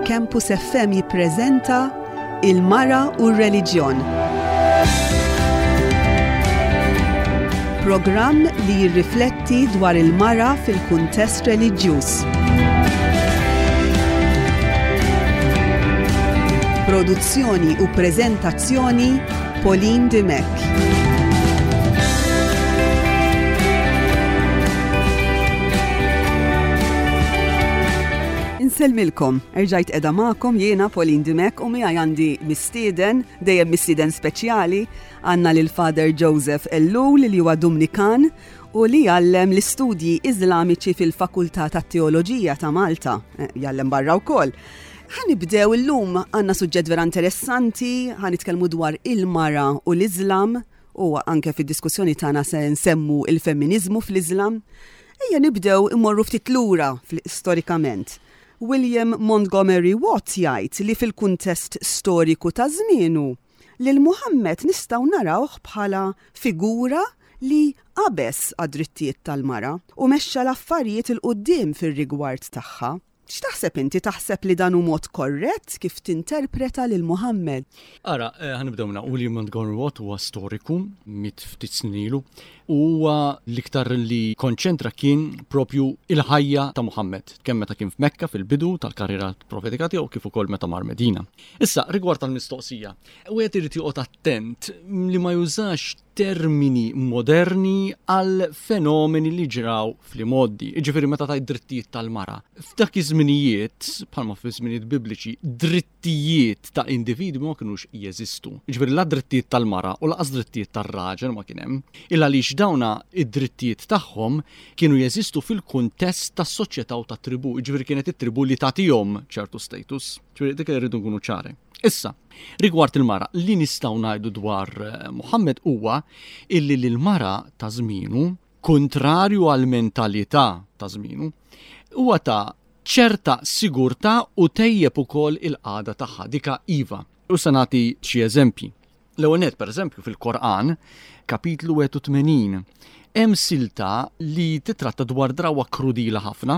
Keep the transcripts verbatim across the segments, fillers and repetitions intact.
Campus F M jippreżenta Il-Mara u r-Reliġjon. Programm li jirrifletti dwar il-mara fil-kuntest reliġjuż. Produzzjoni u preżentazzjoni Pauline Dimek. Inselmilkom, erġajt edha ma'kom jiena Pauline Dimek u miegħi għandi mistieden, dejjem mistieden speċjali, għandna lil Father Joseph Ellul li huwa Dominikan u li jgħallem l-istudji Iżlamiċi fil-Fakultà tat-Teoloġija ta' Malta, jgħallem barra wkoll. Ħanibdew illum għandna suġġett vera interessanti, ħanitkellmu dwar il-mara u l-Iżlam u anke fid-diskussjoni tagħna se nsemmu il-femminizmu fl-Iżlam. Ejja nibdew immorru ftit lura storikament. William Montgomery Watt jgħid li fil-kuntest storiku ta' żmienu lil Muhammad nistgħu narawh bħala figura li qabes għad-drittijiet tal-mara u mexxa l-affarijiet il quddiem fir-rigward tagħha. X'taħseb inti, taħseb li dan hu mod korrett kif tinterpreta lil Muhammad? Ara, ħanibdew minna William Montgomery Watt huwa storiku mit ftit snin ilu huwa l-iktar li konċentra kien propju il-ħajja ta' Muhammad, kemm meta kien f'Mekka fil-bidu tal-karriera profetika tiegħu kif ukoll meta mar Medina. Issa rigward tal-mistoqsija, wieħed irid joqgħod attent li ma jużax termini moderni għal fenomeni li ġraw fl-modi. Ġifieri meta tajt drittijiet tal-mara. F'dak iż-żminijiet, bħalma f'iż-żminijiet bibliċi, drittijiet ta' individwi ma kinux jeżistu. Ġifieri la drittijiet tal-mara u laqas drittijiet tar-raġel ma kien hemm. Illa għaliex dawna id-drittijiet tagħhom kienu jeżistu fil-kuntest tas-soċjetà u tat-tribu. Ġifieri kienet it-tribu li tagħtihom ċertu status. Ġifieri dik irridu nkunu ċari. Issa, rigward il-mara, li nistgħu ngħidu dwar Muhammad huwa illi l-mara ta' żmienu, kontrarju għal mentalità ta' żmienu, huwa ta' ċerta sigurtà u tejjeb ukoll il-qagħda tagħha dika iva. U se nagħti xi eżempji. L-ewwel nett pereżempju fil-Qorqan, kapitlu tmenin, hemm silta li titratta dwar drawa krudila ħafna,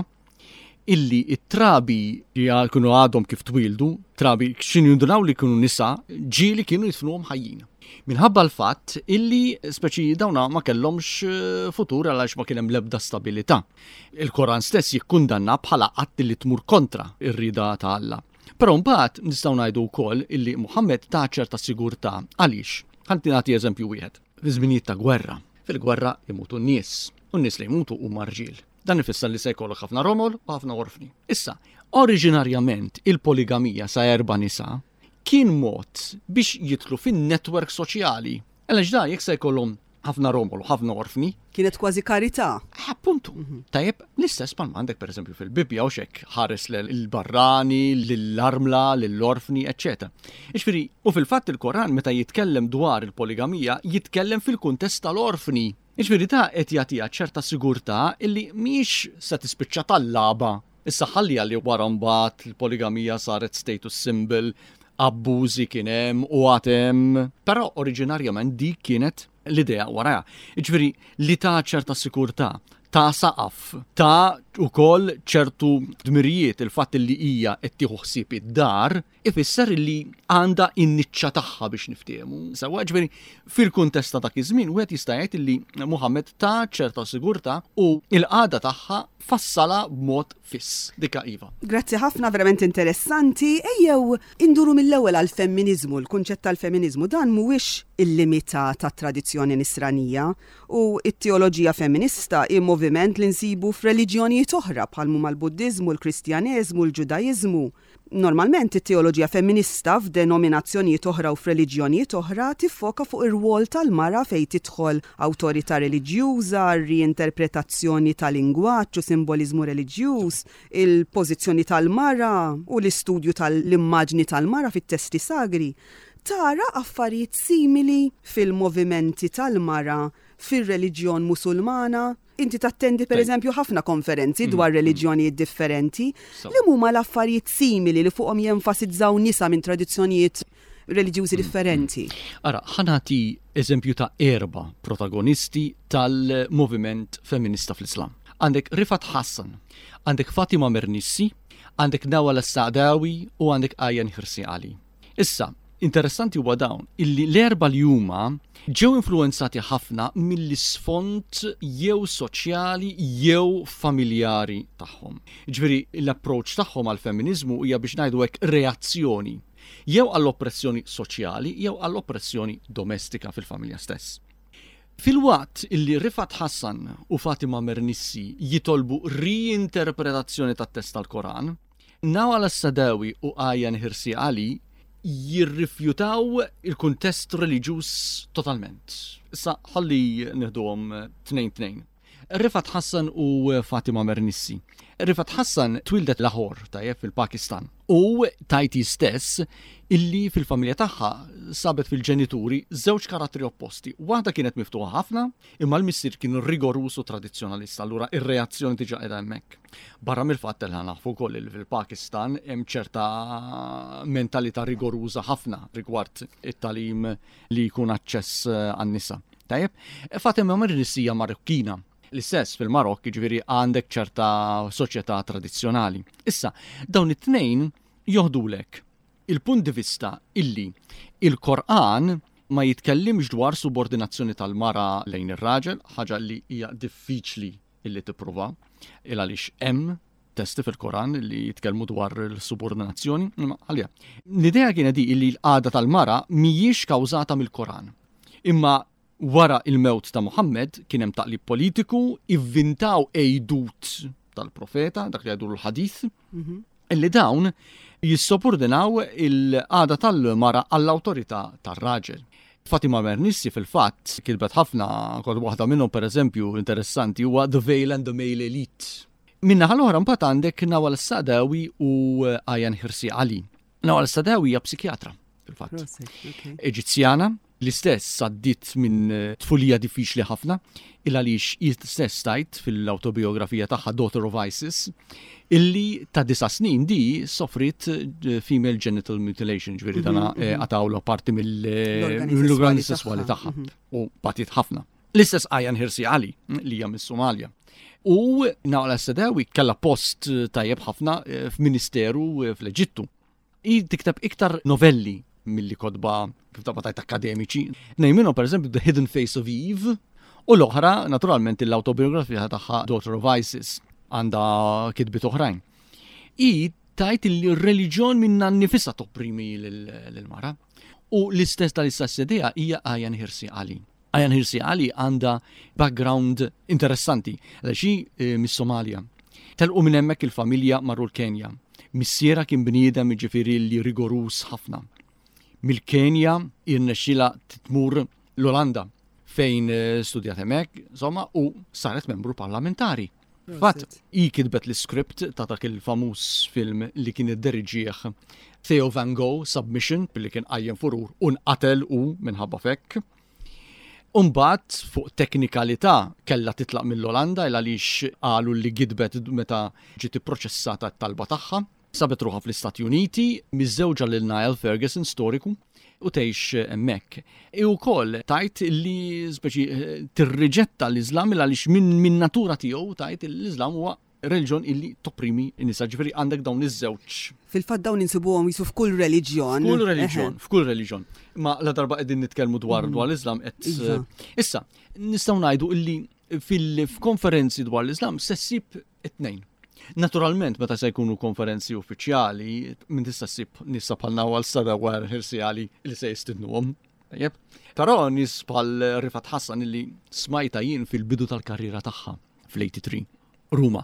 illi it-trabi li kienu għadhom kif twildu, trabi xinu jindunaw li kienu nisa, ġieli kienu jitfnuhom ħajjin. Minħabba l-fatt illi speċi dawna ma kellhomx futur għaliex ma kien hemm l-ebda stabilità. Il-Koran stess jikkundanna bħala qatt li tmur kontra ir-rida ta' Alla. Però mbagħad nistgħu ngħidu wkoll illi Muhammad ta' ċerta sigurtà għaliex. Ħanti nagħti eżempju wieħed. Fi żminijiet ta' gwerra. Fil-gwerra jmutu n-nies, u n-nies li jmutu huma rġiel. Dan ifisser li se jkollok ħafna romol u ħafna orfni. Issa, oriġinarjament il-poligamija sa' erba' nisa kien mod biex jidħlu fin-netwerk soċjali. Għaliex da jekk se jkollhom ħafna romol u ħafna orfni. Kienet kważi karità. Appuntu. Tajjeb, l-istess bħal m'għandek pereżempju fil-Bibja u xekk ħares lill-barrani, lill-armla, lill-orfni, eċċetera. Iġifieri, u fil-fatt il-Koran meta jitkellem dwar il-poligamija jitkellem fil-kuntest tal-orfni. Iġifieri ta' qed jagħtiha ċerta sigurtà illi mhix se tispiċċa tal-laba. Issa ħalli għalli wara mbagħad il-poligamija saret status symbol, abbużi kien hemm u għad hemm, però oriġinarjament dik kienet l-idea waraha. Iġifieri li ta' ċerta sigurtà, ta' saqaf, ta' ukoll ċertu dmirijiet il-fatt li hija qed tieħu ħsieb id-dar ifisser li għandha in-niċċa tagħha biex niftiehmu. Sewwa ġifieri fil-kuntest ta' dak iż-żmien wieħed jista' jgħid li Muhammad ta' ċerta sigurtà u l-qagħda tagħha fassala b'mod fiss. Dika iva. Grazzi ħafna, verament interessanti. Ejjew induru mill-ewwel għall-femminizmu, l-kunċett tal-femminizmu dan mhuwiex il-limita tat-tradizzjoni nisranija u t-teoloġija femminista hi moviment li nsibu f'reliġjonijiet oħra bħal huma l-Buddiżmu, l-Kristjaneżmu, l-Ġudajiżmu. Normalment it-teoloġija femminista f'denominazzjonijiet oħra u f'reliġjonijiet oħra tiffoka fuq ir-rwol tal-mara fejn tidħol awtorità reliġjuża, riinterpretazzjoni tal-lingwaġġ u simboliżmu reliġjuż, il-pożizzjoni tal-mara u l-istudju tal-immaġni tal-mara fit-testi sagri. Tara affarijiet simili fil-movimenti tal-mara fir-reliġjon Musulmana. Inti tattendi per eżempju ħafna konferenzi dwar reliġjonijiet differenti li huma l-affarijiet simili li fuqhom jenfasizzaw nisa minn tradizzjonijiet reliġjużi differenti. Ara, ħanati eżempju ta' erba protagonisti tal-moviment feminista fl-Islam. għandek Rifat Hassan, għandek Fatima Mernissi, għandek Nawal As-Sa'dawi u għandek Ayan Hirsi Ali. Issa, interessanti huwa dawn illi l-erba li huma ġew influenzati ħafna mill-isfond jew soċjali jew familjari tagħhom. Ġifieri l-approċċ tagħhom għall feminiżmu hija biex ngħidu hekk reazzjoni jew għall-oppressjoni soċjali jew għall-oppressjoni domestika fil-familja stess. Fil-waqt illi Rifat Hassan u Fatima Mernissi jitolbu riinterpretazzjoni tat-test tal-Koran, Nawal As-Sa'dawi u Ayan Hirsi Ali jirrifjutaw il-kuntest reliġjuż totalment. Issa ħalli nieħduhom tnejn tnejn. Rifat Hassan u Fatima Mernissi. Rifat Hassan twildet Lahore tajjeb fil-Pakistan u tajti stess illi fil-familja tagħha sabet fil-ġenituri żewġ karattri opposti. Waħda kienet miftuħa ħafna, imma l-missier kien rigorus u tradizzjonalista, allura ir-reazzjoni diġà qiegħda hemmhekk. Barra mill-fatt li nafu wkoll li fil-Pakistan hemm ċerta mentalità rigoruża ħafna rigward it-talim li jkun aċċess għan-nisa. Tajjeb, Fatima Mernissi hija Marokkina. L-istess fil-Marokk ġifieri għandek ċerta soċjetà tradizzjonali. Issa, dawn it-tnejn joħdulek il-punt di vista illi il-Qur'an ma jitkellimx dwar subordinazzjoni tal-mara lejn ir-raġel, ħaġa li hija diffiċli illi tippruva, il għaliex hemm testi fil-Qur'an li jitkellmu dwar il-subordinazzjoni. Għalija, l-idea kienet di illi l-qagħda tal-mara mhijiex kawżata mill-Qur'an. Imma wara il-mewt ta' Muhammad kien hemm taqlib politiku, ivvintaw ejdut tal-profeta, dak li għadu l-ħadith, illi dawn jissopordinaw il-qagħda tal-mara għall-awtorità tar-raġel. Fatima Mernissi fil-fatt kilbet ħafna, kod waħda minnhom pereżempju interessanti huwa The Veil and the Male Elite. Minna ħal-oħra mbagħad għandek Nawal As-Sa'dawi u Ayan Hirsi Ali. Nawal As-Sa'dawi hija psikjatra fil-fatt. Eġizzjana, l-istess għaddit minn tfulija diffiċli ħafna, il għaliex jistess tajt fil-autobiografija tagħha Daughter of ISIS, illi ta' disa snin di soffrit female genital mutilation, ġveri dana għatawlu parti mill-organi sessuali tagħha u batit ħafna. L-istess Ayan Hirsi Ali li hija mis-Somalja. U Nawal As-Sa'dawi kellha post tajjeb ħafna f'ministeru fl-Eġittu. I tikteb iktar novelli milli kodba kif ta' batajt akademiċi. Nejminu per eżempju The Hidden Face of Eve u l-oħra naturalment l-autobiografija tagħha Daughter of ISIS għandha kitbiet oħrajn. I tajt il-reliġjon minna nifissa topprimi l-mara u l-istess tal-istess idea hija Ayan Hirsi Ali. Ayan Hirsi Ali għandha background interessanti, għalxi mis-Somalja. Telqu minn hemmhekk il-familja marru l-Kenja. Missiera kien bniedem ġifieri li rigorus ħafna. Mil-Kenja irnexxila titmur l-Olanda fejn studjat hemmhekk, insomma, u saret membru parlamentari. Fatt, i kitbet l-iskript ta' dak il-famuż film li kien idderriġih Theo Van Gogh Submission, billi kien qajjem furur u nqatel u minħabba fekk. Umbagħad fuq teknikalità kellha titlaq mill-Olanda il għaliex qalu li kitbet meta ġiet ipproċessata t-talba tagħha. Sabet ruħa fl-Istati Uniti, miż-żewġa lil Niall Ferguson storiku u tgħix hemmhekk. E wkoll tajt li speċi tirriġetta l-Iżlam għaliex minn min natura tiegħu tajt l-Iżlam huwa reliġjon illi topprimi n-nisa, ġifieri għandek dawn iż-żewġ. Fil-fatt dawn insibuhom jisu f'kull reliġjon. F'kull reliġjon, f'kull reliġjon. Ma la darba qegħdin nitkellmu dwar dwar l-Iżlam qed issa nistgħu ngħidu illi fil-konferenzi dwar l-Iżlam se ssib it-tnejn. Naturalment, meta se jkunu konferenzi uffiċjali, minn tista' ssib nisa bħal Nawal As-Sa'dawi Hirsi Ali li se jistidnuhom. Però nies bħal Rifat Hassan illi smajta jien fil-bidu tal-karriera tagħha fl-eighty-three, Ruma.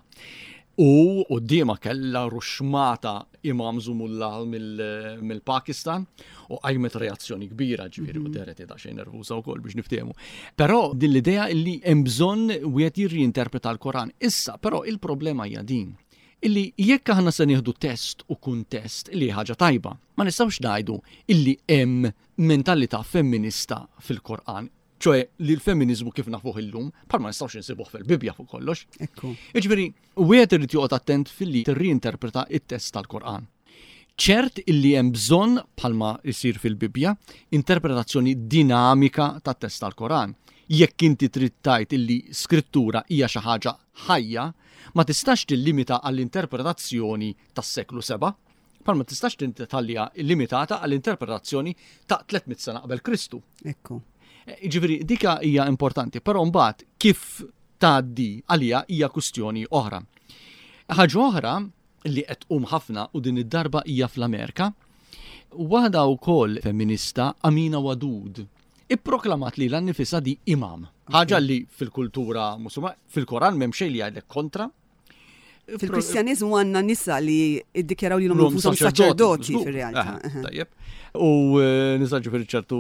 U qudiema kellha ruxmata imam Zumullah mill-Pakistan u qajmet reazzjoni kbira ġifieri u deret qiegħda xejn nervuża wkoll biex niftehmu. Però din l-idea illi hemm bżonn wieħed jirrinterpreta l-Koran. Issa, però il-problema hija din illi jekk aħna se nieħdu test u kuntest li ħaġa tajba, ma nistgħux ngħidu illi hemm mentalità femminista fil-Koran. ċoe li l-feminizmu kif nafuh illum, bħal ma nistgħux insibuh fil-Bibja fuq kollox. Ekku. Jiġifieri, wieħed irid joqgħod attent filli tirrinterpreta it-test tal-Qur'an. ċert illi hemm bżonn bħalma jsir fil-Bibja interpretazzjoni dinamika tat-test tal-Qur'an. jekk inti trid tgħid illi skrittura hija xi ħaġa ħajja, ma tistax tillimita għall-interpretazzjoni tas-seklu seba', bħal ma tistax tintallija limitata għall-interpretazzjoni ta' tlietmit sena qabel Kristu. Ekku. Ġifieri dika hija importanti, però mbagħad kif tgħaddi għalija hija kwistjoni oħra. Ħaġa oħra li qed tqum ħafna u din id-darba hija fl-Amerika, waħda wkoll feminista Amina Wadud ipproklamat li l-annifisa di imam. Ħaġa li fil-kultura musulmana, fil-Koran m'hemm xejn li jgħidlek kontra. Fil-Kristjanizmu għandna nisa li iddikjaraw li l-hom infushom saċerdoti fir-realtà. Tajjeb. U nisa ġifieri ċertu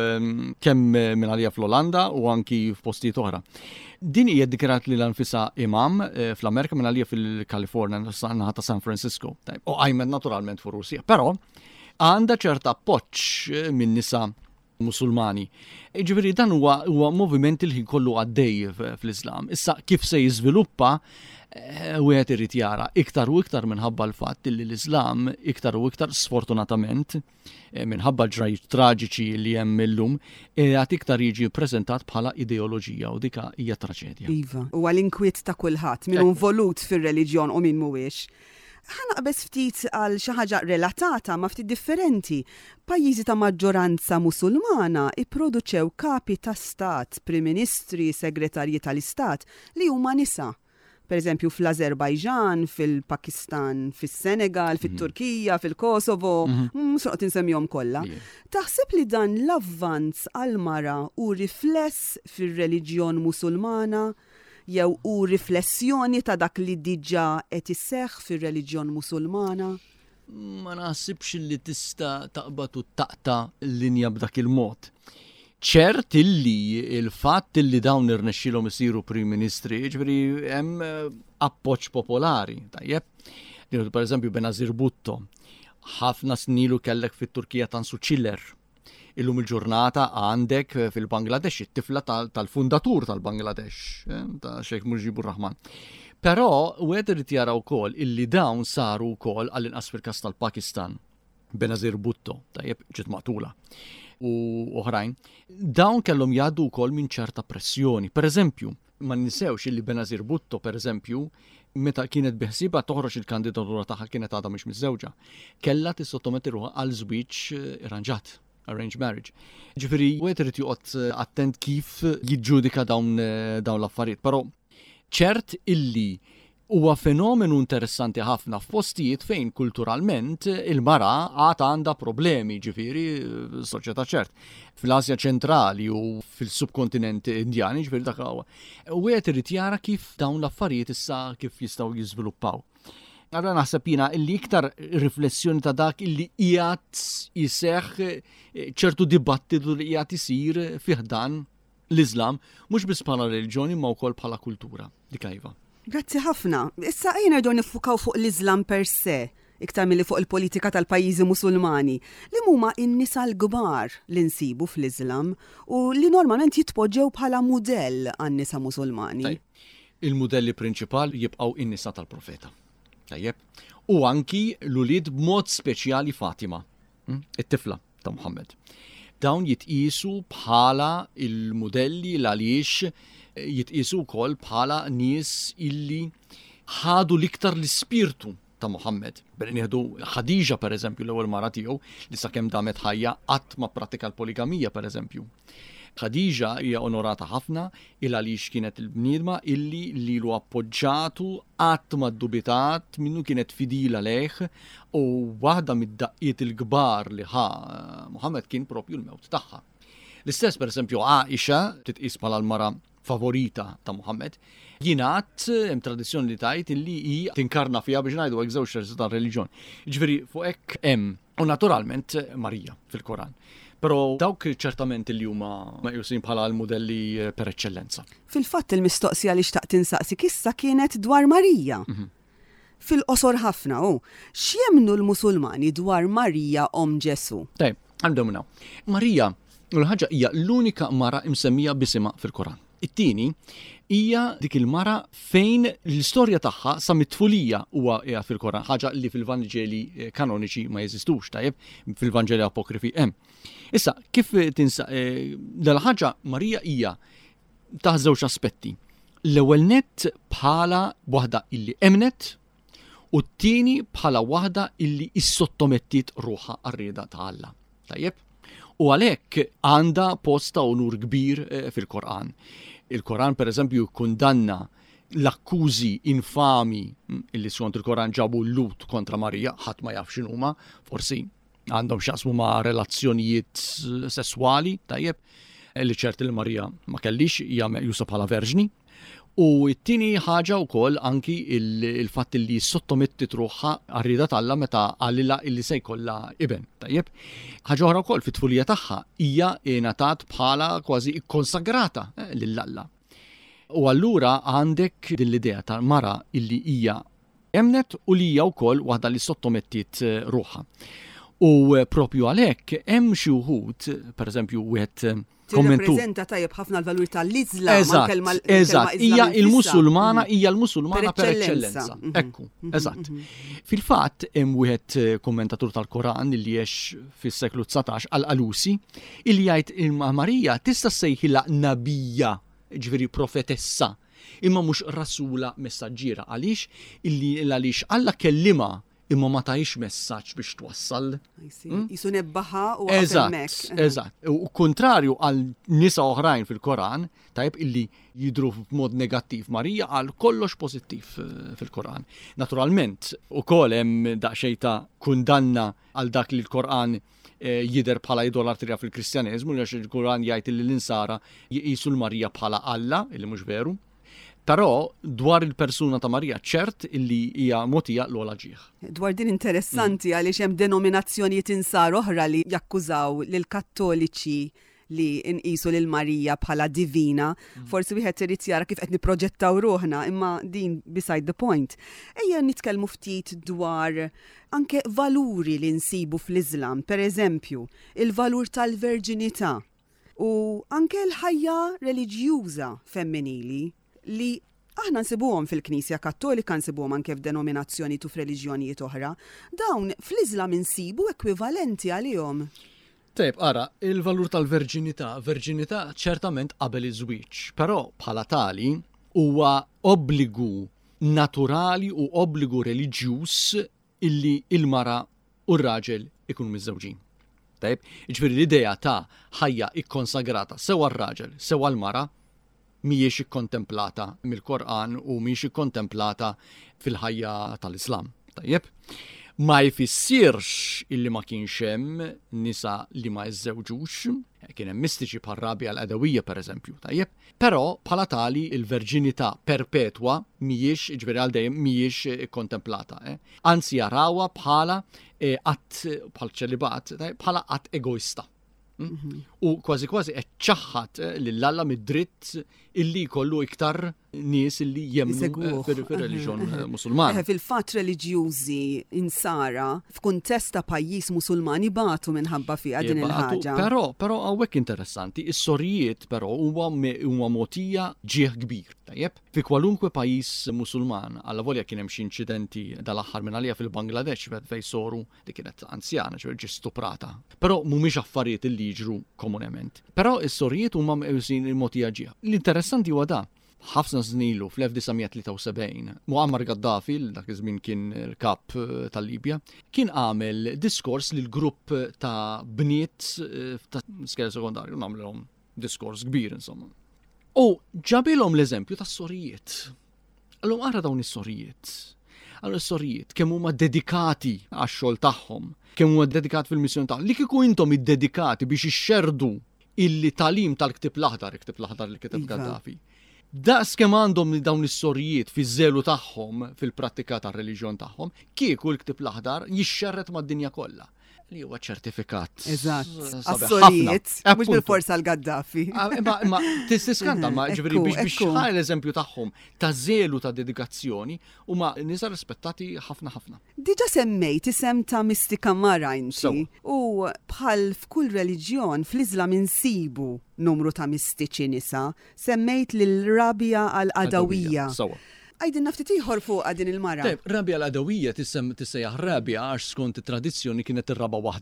kemm minn għalija fl-Olanda u anki f'postijiet oħra. Din hija ddikjarat li l-anfisa imam fl-Amerika minn għalija fil-Kalifornja naħa ta' San Francisco. U għajmed naturalment fur-Russja. Però għandha ċerta appoġġ minn nisa musulmani. Ġifieri dan huwa huwa moviment il-ħin kollu għaddej fl-Islam. Issa kif se jiżviluppa wieħed irid jara iktar u iktar minħabba l-fatt li l-Islam iktar u iktar sfortunatament minħabba ġrajiet traġiċi li hemm illum qiegħed iktar jiġi ppreżentat bħala ideoloġija u dika hija traċedja. Iva, huwa l-inkwiet ta' kulħadd min involut fir-reliġjon u min mhuwiex. Ħanaqbes ftit għal xi ħaġa relatata ma ftit differenti. Pajjiżi ta' maġġoranza musulmana ipproduċew kapi ta' stat, prim ministri, segretarji tal-istat li huma nisa. Per eżempju fl-Azerbajġan, fil-Pakistan, fil-Senegal, fil-Turkija, fil-Kosovo, soqt insemmihom kollha. Taħseb li dan l-avvanz għal-mara u rifless fir-reliġjon musulmana jew u riflessjoni ta' dak li diġà qed isseħħ fir-reliġjon musulmana? Ma naħsibx li tista' taqbad u taqta' l-linja b'dak il-mod. ċert illi il-fatt illi dawn irnexxilhom isiru prim ministri, ġifieri hemm appoġġ popolari, tajjeb. Per eżempju Benazir Bhutto, ħafna snilu kellek fit-Turkija Tansu Çiller. Illum il-ġurnata għandek fil-Bangladesh it-tifla tal-fundatur tal-Bangladesh, ta' Sheikh Mujibur Rahman. Però wieħed irid jara wkoll illi dawn saru wkoll għall-inqas fil-każ tal-Pakistan. Benazir Bhutto, tajjeb ġiet maqtula. U oħrajn, dawn kellhom jgħaddu wkoll minn ċerta pressjoni. Per eżempju, ma ninsewx illi Benazir Bhutto, per eżempju, meta kienet biħsiba toħroġ il-kandidatura tagħha kienet għadha mhix miżewġa, kellha tissottometti ruħha għal żwieġ irranġat, arranged marriage. Ġifieri wieħed irid joqgħod attent kif jiġġudika dawn dawn l-affarijiet, però ċert illi huwa fenomenu interessanti ħafna f'postijiet fejn kulturalment il-mara għad għandha problemi, ġifieri soċjetà ċert. Fl-Asja ċentrali u fil-subkontinent Indjani, ġifieri dak huwa. U wieħed irid jara kif dawn l-affarijiet issa kif jistgħu jiżviluppaw. Allura naħseb jiena illi iktar riflessjoni ta' dak illi qiegħed jiseħħ ċertu dibattitu li qiegħed isir fih dan l-Iżlam mhux biss bħala reliġjoni ma wkoll bħala kultura. Dik iva. Grazzi ħafna. Issa ejna rdu nifukaw fuq l-Iżlam per se, iktar milli fuq il-politika tal-pajjiżi Musulmani. Li huma n-nisa l-kbar li nsibu fl-Iżlam u li normalment jitpoġġew bħala mudell għan-nisa Musulmani. Il-mudelli prinċipali jibqgħu in-nisa tal-Profeta. Tajjeb. U anki l-ulied b'mod speċjali Fatima, it-tifla ta' Muhammad. Dawn jitqisu bħala il-mudelli l-għaliex jitqisu wkoll bħala nies illi ħadu l-iktar l-ispirtu ta' Muhammad. Bel nieħdu Ħadija pereżempju l-ewwel mara tiegħu li sakemm damet ħajja qatt ma ppratika l-poligamija pereżempju. Ħadija hija onorata ħafna il għaliex kienet il-bniedma illi lilu appoġġatu qatt ma ddubitat minnu kienet fidila lejh u waħda mid-daqqiet il-kbar li ħa Muhammad kien propju l-mewt tagħha. L-istess pereżempju Għaixa titqis bħala l-mara favorita ta' Muhammad, jingħad hemm tradizzjoni li tgħid illi hi tinkarna fiha biex ngħidu hekk żewġ ta' reliġjon. Jiġifieri fuq hekk hemm u naturalment Marija fil-Koran. Però dawk ċertament li huma meqjusin bħala l-modelli per eċċellenza. Fil-fatt il-mistoqsija li xtaqt insaqsi issa kienet dwar Marija. Fil-qosor ħafna, u x'jemnu l-Musulmani dwar Marija Om Ġesu? Tajb, għandhom naw. Marija, l-ħaġa hija l-unika mara imsemmija bisimha fil-Koran. It-tieni hija dik il-mara fejn l-istorja tagħha sa mit-tfulija huwa hija fil-Koran, ħaġa li fil-Vanġeli kanoniċi ma jeżistux, tajjeb, fil-Vanġeli apokrifi hemm. Issa, kif tinsa dal-ħaġa Marija hija ta' żewġ aspetti. L-ewwel nett bħala waħda illi emnet u t-tieni bħala waħda illi issottomettit ruħha għar-rieda ta' Alla. Tajjeb? U għalhekk għandha post ta' onur kbir fil-Koran. Il-Koran pereżempju kundanna l-akkużi infami illi skont il-Koran ġabu l-lut kontra Marija, ħadd ma jaf x'inhuma, forsi għandhom x'jaqsmu ma' relazzjonijiet sesswali, tajjeb, li ċert li Marija ma kellix hija meqjusa bħala verġni. U t-tieni ħaġa wkoll anki il-fatt li sottomettit ruħha għar-rieda ta' Alla meta għalilha illi se jkollha iben, tajjeb. Ħaġa oħra wkoll fit-tfulija tagħha hija ngħatat bħala kważi ikkonsagrata lil Alla. U allura għandek din l-idea ta' mara illi hija emnet u li hija wkoll waħda li sottomettit ruħha. U propju għalhekk hemm xi wħud, pereżempju wieħed kommentu. Tirrappreżenta tajjeb ħafna l-valur tal-Iżlam. Eżatt, eżatt, hija l-Musulmana, hija l-Musulmana per eċċellenza. Ekku, eżatt. Fil-fatt hemm wieħed kommentatur tal-Koran li jgħix fis-seklu tsatax Al-Alusi illi jgħid il-Marija tista' ssejħilha nabija, ġifieri profetessa, imma mhux rasula messaġġiera għaliex illi għaliex Alla kellima imma ma tajx messaġġ biex twassal. Jisu nebbaħa u għafemmek. Eżatt. U kontrarju għal nisa oħrajn fil-Koran, tajb illi jidru b'mod negattiv Marija għal kollox pozittiv fil-Koran. Naturalment, u kol hemm daqsxejn ta' kundanna għal dak li l-Koran jider bħala idolatrija fil-Kristjaneżmu, għax il-Koran jgħid li l-insara jqisu l-Marija bħala Alla, illi mhux veru. Però dwar il-persuna ta' Marija ċert illi hija mogħtija l-ogħla ġieħ. Dwar din interessanti għaliex hemm denominazzjonijiet insar oħra li jakkużaw lil kattoliċi li nqisu lil Marija bħala divina, forsi wieħed irid jara kif qed nipproġettaw ruħna, imma din beside the point. Ejja nitkellmu ftit dwar anke valuri li nsibu fl-Iżlam, pereżempju, il-valur tal-verġinità u anke l-ħajja reliġjuża femminili li aħna nsibuhom fil-Knisja Kattolika, nsibuhom anke f'denominazzjoni tu f'reliġjonijiet oħra, dawn fl-Iżlam insibu ekwivalenti għalihom. Tejb, ara, il-valur tal-verġinità, verġinità ċertament qabel iż-żwieġ, però bħala tali huwa obbligu naturali u obbligu reliġjuż illi il-mara u r-raġel ikunu miżżewġin. Tejb, ġifieri l-idea ta' ħajja ikkonsagrata sewa r-raġel, sewa l-mara mhijiex ikkontemplata mill-Qur'an u mhijiex ikkontemplata fil-ħajja tal-Islam. Tajjeb? Ma jfissirx illi ma kienx hemm nisa li ma jżewġux, kien hemm mistiċi bħal Rabia l-Adawiyya pereżempju, tajjeb? Però bħala tali il-verġinità perpetwa mhijiex, ġifieri għal dejjem mhijiex ikkontemplata, eh? Anzi jarawha bħala qatt bħal ċelibat, bħala qatt egoista. U kważi kważi qed ċaħħad lill-Alla mid-dritt illi jkollu iktar nies illi jemmnu fir-reliġjon Musulman. Fil-fatt reliġjużi insara f'kuntest ta' pajjiż Musulman ibatu minħabba fiha din il-ħaġa. Però però hawnhekk interessanti, is-sorijiet però huwa huwa mogħtija ġieħ kbir, tajjeb? Fi kwalunkwe pajjiż Musulman, alla volja kien hemm xi inċidenti dal-aħħar minn għalija fil-Bangladesh fejn soru li kienet anzjana, ġifieri stuprata. Però mhumiex affarijiet illi jiġru komunement. Però is-sorijiet huma meqjusin il-mogħtija ġieħ. L-interessanti huwa da, ħafna żnielu fl-elf-tisgħumija-tlieta-u-sebgħin, Muammar Gaddafi, dak iż-żmien kien il-kap tal-Libja, kien għamel diskors lil grupp ta' bniet ta' skela sekondarju, nagħmlhom diskors kbir insomma. U ġabilhom l-eżempju tas-sorijiet. Allhom ara dawn is-sorijiet. Allora s-sorijiet kemm huma dedikati għax-xogħol tagħhom, kemm huma dedikati fil-missjoni tagħhom. Li kieku intom iddedikati biex ixxerdu illi talim tal-ktib l-aħdar, ktib l-aħdar li kiteb Gaddafi. Daqs kemm għandhom dawn is-sorijiet fiż-żelu tagħhom fil-prattika tar-reliġjon tagħhom, kieku l-ktib l-aħdar jixxerret mad-dinja kollha. Li huwa ċertifikat. Eżatt. Assolijiet, mhux bil-forsa l-Gaddafi. Ma tistiskanta, ma ġifieri biex biex ħaj l-eżempju tagħhom ta' żelu ta' dedikazzjoni huma nisa rispettati ħafna ħafna. Diġà semmejt isem ta' Mistika Mara inti. U bħal f'kull reliġjon fl-Iżlam insibu numru ta' mistiċi nisa, semmejt lil Rabia al-Adawiyya. Għajdin naftit ieħor fuq din il-mara. Rabia l-Adawiyya tissejjaħ Rabia għax skont it-tradizzjoni kienet ir-raba waħda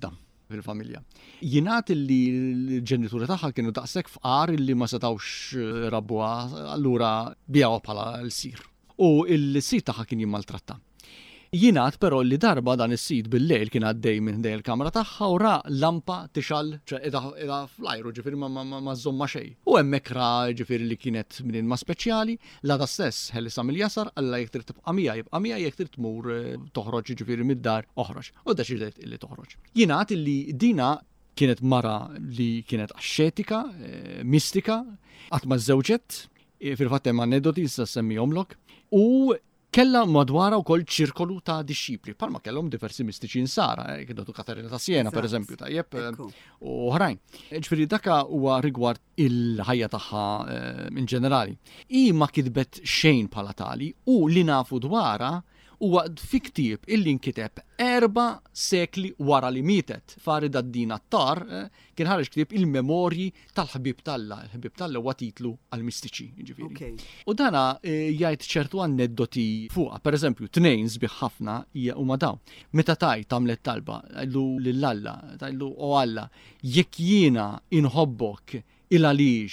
fil-familja. Jingħad li l-ġenituri tagħha kienu daqshekk fqar illi ma setawx rabbuha allura bijaw bħala l-sir. U l-sit tagħha kien jimmaltratta. Jingħad però li darba dan is-sit bil-lejl kien għaddej minn dej il-kamra tagħha u ra lampa tixal qiegħda fl-ajru ġifieri ma żomma xejn. U hemmhekk ra ġifieri li kienet minn ilma speċjali, l-għada stess ħellisa mill-jasar alla jekk trid tibqa' mija jibqa' mija jekk trid tmur toħroġ ġifieri mid-dar oħroġ. U deċidiet illi toħroġ. Jingħad illi dina kienet mara li kienet axxetika, mistika, qatt ma żewġet, fil-fatt hemm aneddoti issa semmihomlok, u kella madwara wkoll ċirkolu ta' disċipli, palma kellhom diversi mistiċi nsara, kienu Katarina ta' Siena pereżempju tajjeb u oħrajn. Ġifieri daka huwa rigward il-ħajja tagħha in ġenerali. Hi ma kitbet xejn bħala tali u li nafu dwarha huwa fi ktieb illi nkiteb erba' sekli wara li mietet. Farid ad-Din Attar kien ħareġ ktieb il-memorji tal-ħbib Talla. Il-ħbib Talla huwa titlu għall-mistiċi, ġifieri. U dana jgħid ċertu aneddoti fuqha. Pereżempju, tnejn sbieħ ħafna huma dawn. Meta taj tagħmlet talba, għallu lill-Alla, tajlu o Alla, jekk jiena inħobbok il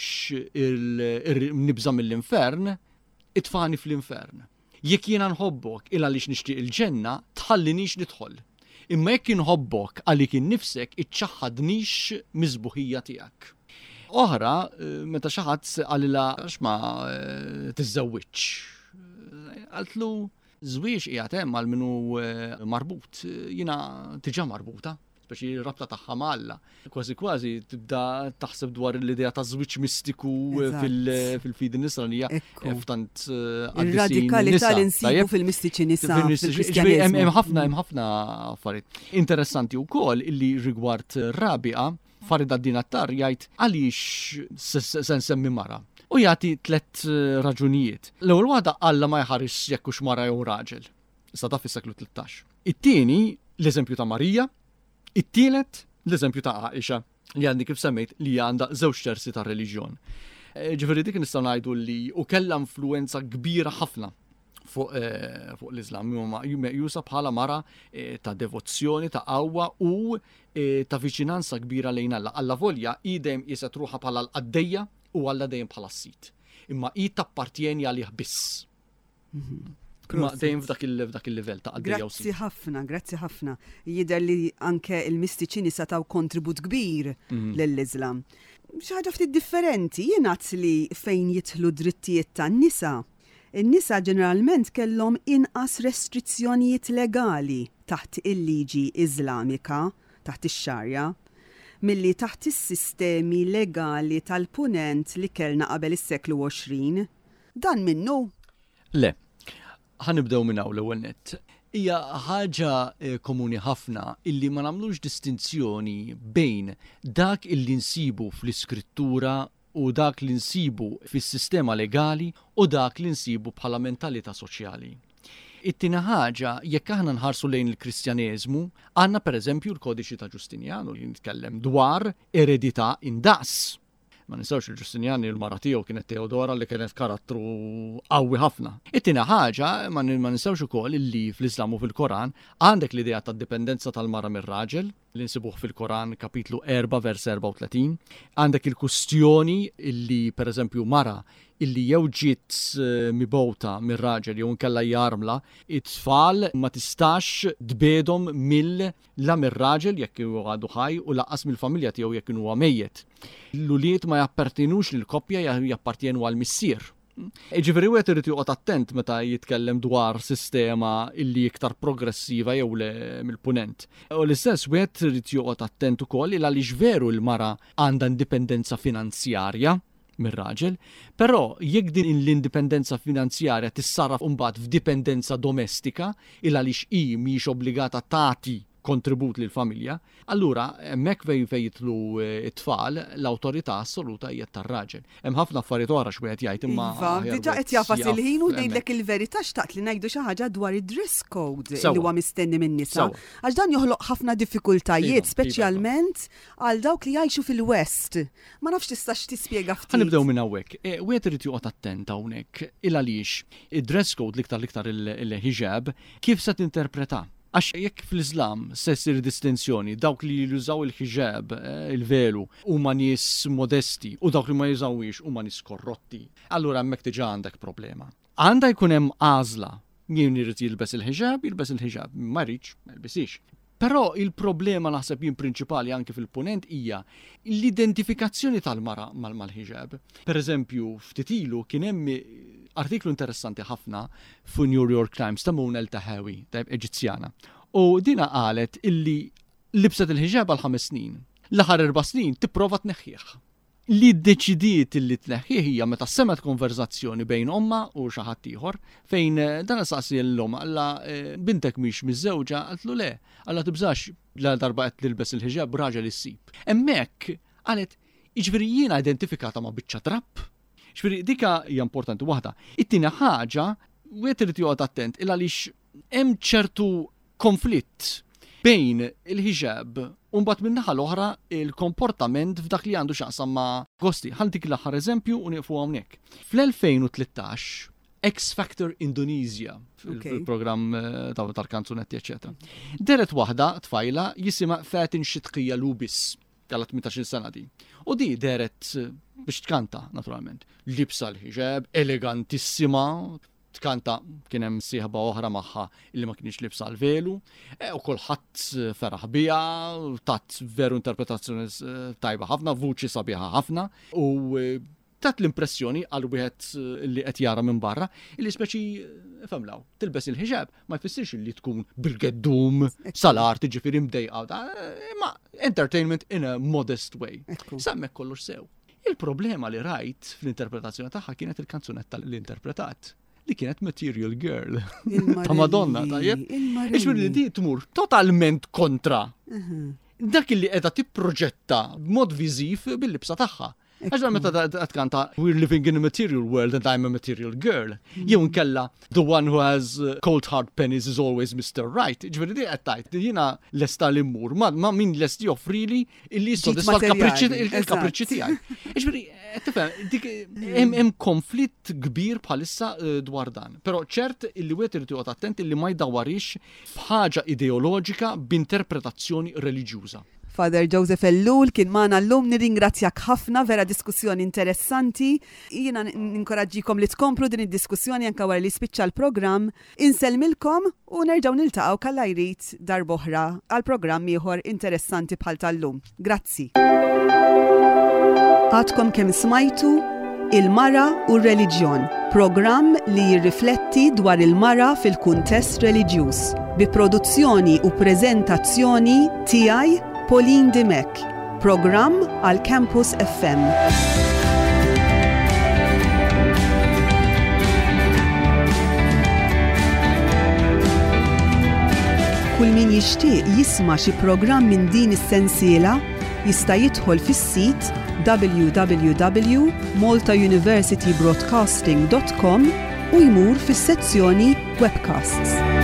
għaliex nibża mill-infern, itfani fl-infern. Jekk jiena nħobbok il għaliex nixtieq il-ġenna, tħallinix nidħol. Imma jekk inħobbok għalik innifsek iċċaħħadnix miżbuħija tiegħek. Oħra, meta xi ħadd qalilha għax ma tiżżewwiġ. Qaltlu żwieġ qiegħed hemm għal minnu marbut, jiena tiġà marbuta. Speċi rabta tagħha Alla. Kważi kważi tibda taħseb dwar l-idea ta' żwieġ mistiku fil-fidi nisranija f'tant ir-radikalità li nsibu fil-mistiċi nisa fil-Kristjaneżmu. Hemm ħafna hemm ħafna affarijiet. Interessanti wkoll illi rigward Rabiqa Farid ad-Din Attar jgħid għaliex se nsemmi mara. U jagħti tliet raġunijiet. L-ewwel waħda Alla ma jħares jekk hux mara jew raġel. Issa ta' fis-seklu tlettax. It-tieni l-eżempju ta' Marija. It-tielet l-eżempju ta' Għaixa li għandi kif semmejt li għandha żewġ terzi ta' reliġjon. Ġifieri dik nistgħu ngħidu li u kellha influenza kbira ħafna fuq l-Islam. Huma meqjusa bħala mara ta' devozzjoni, ta' qawwa u ta' viċinanza kbira lejn Alla. Alla volja hi dejjem qiset ruħha bħala l-qaddejja u Alla dejjem bħala s-sit. Imma hi tappartjeni għalih biss. Ma dejjem f'dak il-livell ta' qaddejja u sit. Grazzi ħafna, grazzi ħafna. Jidher li anke il-mistiċini setaw kontribut kbir lill-Iżlam. Xi ħaġa ftit differenti, jingħad li fejn jidħlu drittijiet tan-nisa. In-nisa ġeneralment kellhom inqas restrizzjonijiet legali taħt il-liġi Iżlamika, taħt ix-xarja, milli taħt is-sistemi legali tal-punent li kellna qabel is-seklu għoxrin. Dan minnu? Le. Ħanibdew minn hawn l-ewwel nett. Hija ħaġa komuni ħafna illi ma nagħmlux distinzjoni bejn dak illi nsibu fl-iskrittura u dak li nsibu fis-sistema legali u dak li nsibu bħala mentalità soċjali. It-tieni ħaġa jekk aħna nħarsu lejn il-Kristjaneżmu, għandna pereżempju l-Kodiċi ta' Ġustinjanu li nitkellem dwar eredità indaqs. Ma ninsawx il-Ġustinjani l-mara tiegħu kienet Teodora li kienet karattru qawwi ħafna. It-tieni ħaġa ma ninsawx ukoll illi fl-Islam u fil-Koran għandek l-idea tad-dipendenza tal-mara mir-raġel li nsibuh fil-Koran kapitlu erba' vers erba' u tletin. Għandek il-kustjoni illi pereżempju mara illi jew ġiet mibgħuta mir-raġel jew inkella jarmla, it-tfal ma tistax tbedhom mill la mir-raġel jekk huwa għadu ħaj u laqqas mill-familja tiegħu jekk huwa mejjed. L-uliet ma jappartinux lill-koppja jappartjenu għall-missier. Ġifieri wieħed irid joqgħod attent meta jitkellem dwar sistema illi iktar progressiva jew mill-punent. U l-istess wieħed irid joqgħod attent ukoll il għaliex veru l-mara għandha indipendenza finanzjarja mir-raġel, però jekk din l-indipendenza finanzjarja tissarraf mbagħad f'dipendenza domestika il għaliex hi mhix obbligata tagħti kontribut lil familja, allura hemmhekk fejn fejn jitlu t-tfal l-awtorità assoluta hija tar-raġel. Hemm ħafna affarijiet oħra x'wieħed jgħid imma diġà qed jafas il-ħin u ngħidlek il-verità xtaqt li ngħidu xi ħaġa dwar id-dress code li huwa mistenni min-nisa. Għax dan joħloq ħafna diffikultajiet, speċjalment għal dawk li jgħixu fil-West. Ma nafx tistax tispjega ftit. Ħanibdew minn hawnhekk. Wieħed irid joqgħod attent hawnhekk il għaliex id-dress code l-iktar l-iktar il-ħiġab kif se tinterpreta. Għax jekk fl-Islam se ssir distinzjoni dawk li jużaw il-ħiġab, il-velu, huma nies modesti u dawk li ma jużawiex huma nies korrotti, allura hemmhekk diġà għandek problema. Għandha jkun hemm għażla. Jien irid jilbes il-ħiġab, jilbes il-ħiġab, ma rridx, ma jilbesix. Però il-problema naħseb jien prinċipali anke fil-punent hija l-identifikazzjoni tal-mara mal-ħiġab. Per eżempju, ftit ilu kien hemm artiklu interessanti ħafna fu New York Times ta' Mona El-Tahawi, ta' Eġizzjana. U dina qalet illi libset il-ħiġab għal ħames snin. L-aħħar erba' snin tipprova tneħħih. Li ddeċidiet illi tneħħih hija meta semet konverzazzjoni bejn omma u xi ħadd ieħor fejn dan saqsi l-om alla bintek mhix miż-żewġa qaltlu le, alla tibżax la darba qed tilbes il-ħiġab raġel issib. Hemmhekk qalet jiġifieri jiena identifikata ma' biċċa trapp. Ġifieri dika hija importanti waħda. It-tieni ħaġa wieħed irid joqgħod attent il għaliex hemm ċertu konflitt bejn il-ħiġab u mbagħad min-naħa l-oħra il-komportament f'dak li għandu x'aqsam ma' gosti. Ħantik l-aħħar eżempju u nieqfu hawnhekk. fl-elfejn u tlittax X Factor Indonesia fil-programm tal-kanzunetti eċetera. Deret waħda tfajla jisimha Fatin Xitqija Lubis għal tmintax-il sena di. U di deret biex tkanta, naturalment. Libsa l-ħiġab, elegantissima, tkanta kien hemm sieħba oħra magħha illi ma kienx libsa l-velu, u kulħadd feraħ biha, tat veru interpretazzjoni tajba ħafna, vuċi sabiħa ħafna, u tat l-impressjoni għal wieħed li qed jara minn barra illi speċi femlaw tilbes il-ħiġab ma jfissirx li tkun bil-geddum salar tiġifieri mdejqa ma entertainment in a modest way. Semmek kollox sew. Il-problema li rajt fl-interpretazzjoni tagħha kienet il-kanzunetta li interpretat li kienet Material Girl ta' Madonna tajjeb. Iġifieri li di tmur totalment kontra dak li qiegħda tipproġetta b'mod viżiv bil-libsa tagħha. Għaxna meta għatkanta we're living in a material world and I'm a material girl. Jew nkella the one who has cold hard pennies is always Mister Right. Ġveri di għattajt, jina lesta l-immur, ma min lesti joffrili illi soddisfa l-kapriċi tijaj. Ġveri, dik hemm konflitt kbir bħalissa dwar dan. Pero ċert illi wieħed irid joqgħod attent illi ma jdawarix f'ħaġa ideoloġika b'interpretazzjoni reliġjuża. Father Joseph Ellul kien magħna llum nirringrazzjak ħafna, vera diskussjoni interessanti. Jiena ninkoraġġikom li tkomplu din id-diskussjoni anke wara li spiċċa l-programm. Inselmilkom u nerġgħu niltaqgħu kalla jrid darb'oħra għal programm ieħor interessanti bħal tal-lum. Grazzi. Għadkom kemm smajtu Il-Mara u r-Reliġjon, programm li jirrifletti dwar il-mara fil-kuntest reliġjuż, bi produzzjoni u preżentazzjoni tiegħi Pauline Dimek, programm għal Campus F M. Kull min jixtieq jisma' xi programm minn din is-sensiela jista' jidħol fis-sit w w w dot malta university broadcasting dot com u jmur fis-sezzjoni Webcasts.